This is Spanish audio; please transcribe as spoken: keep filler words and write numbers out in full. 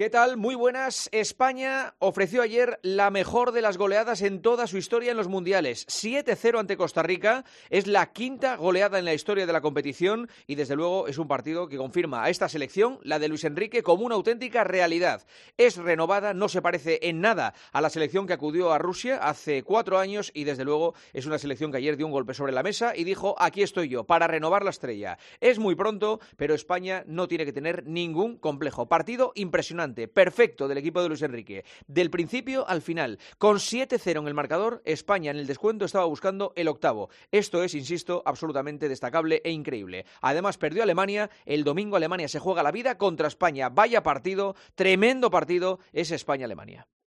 ¿Qué tal? Muy buenas. España ofreció ayer la mejor de las goleadas en toda su historia en los mundiales. siete cero ante Costa Rica. Es la quinta goleada en la historia de la competición y desde luego es un partido que confirma a esta selección, la de Luis Enrique, como una auténtica realidad. Es renovada, no se parece en nada a la selección que acudió a Rusia hace cuatro años y desde luego es una selección que ayer dio un golpe sobre la mesa y dijo: aquí estoy yo, para renovar la estrella. Es muy pronto, pero España no tiene que tener ningún complejo. Partido impresionante, perfecto del equipo de Luis Enrique. Del principio al final, con siete cero en el marcador, España en el descuento estaba buscando el octavo. Esto es, insisto, absolutamente destacable e increíble. Además, perdió Alemania. El domingo Alemania se juega la vida contra España. Vaya partido, tremendo partido, es España-Alemania.